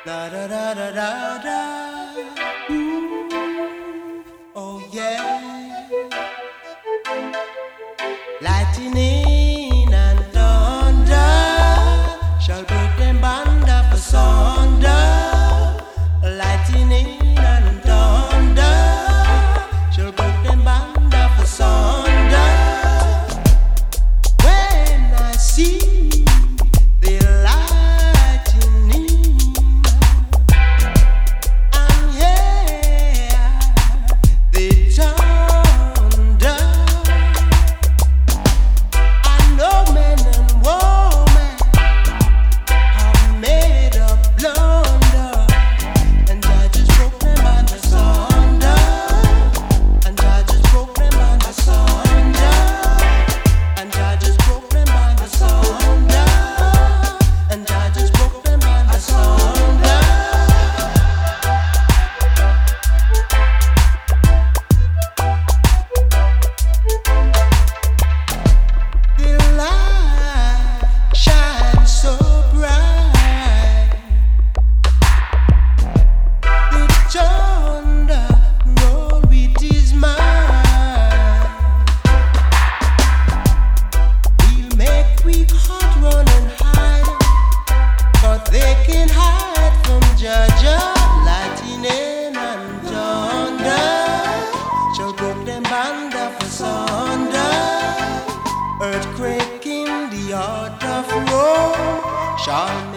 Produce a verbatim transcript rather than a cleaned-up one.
Da da da da da da. Ooh, oh yeah. Lightning and thunder shall break them band of asunder. Lightning and thunder shall break them band of asunder. When I see the lightning and hear the thunder, I know men and women have made a blunder, and I just broke them asunder, and I just broke them asunder, and I just broke them asunder, and I just broke them asunder. The light shines so bright, the thunder roll with his mind. He'll make weak heart run and hide, but they can hide from Jaja. Lightning and thunder shall broke them band of asunder. Earthquake in the heart of Rome shall